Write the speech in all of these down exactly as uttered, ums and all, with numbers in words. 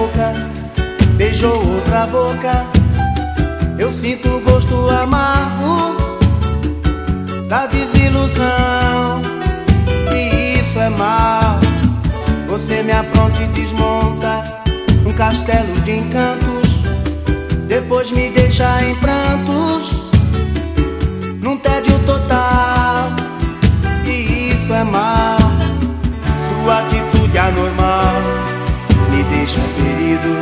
boca beijou outra boca, eu sinto o gosto amargo da desilusão. E isso é mal. Você me apronta e desmonta um castelo de encantos, depois me deixa em prantos, num tédio total. E isso é mal. Sua atitude anormal me deixa ferido,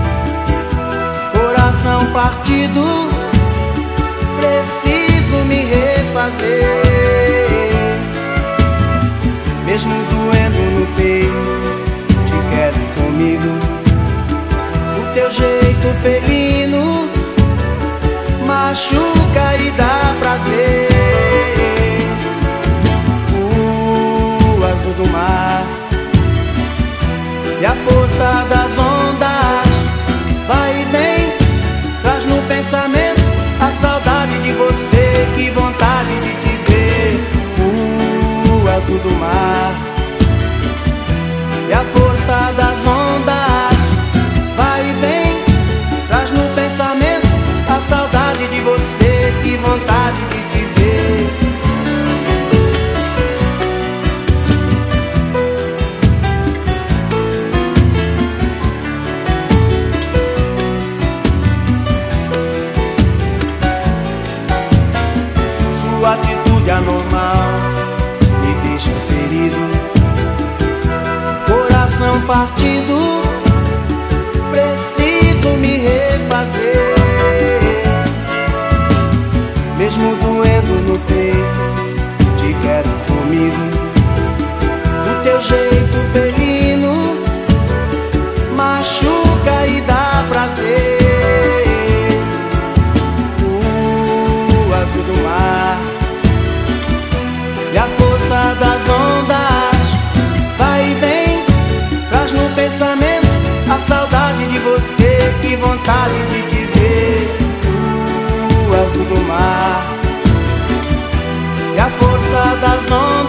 coração partido, preciso me refazer. Mesmo doendo no peito, te quero comigo. O teu jeito felino machuca e dá prazer. O azul do mar e a força das ondas vai e vem, traz no pensamento a saudade de você, que vontade de te ver. O azul do mar e a força das ondas vai e vem, traz no pensamento a saudade de você, que vontade de te ver. Sua atitude anormal me deixa ferido, coração partido, preciso me refazer. Mesmo doendo no peito, te quero comigo. Do teu jeito felino machuca e dá prazer. O azul do mar e a força das ondas vai e vem, traz no pensamento a saudade de você, que vontade de te ver. O azul do mar e a força das ondas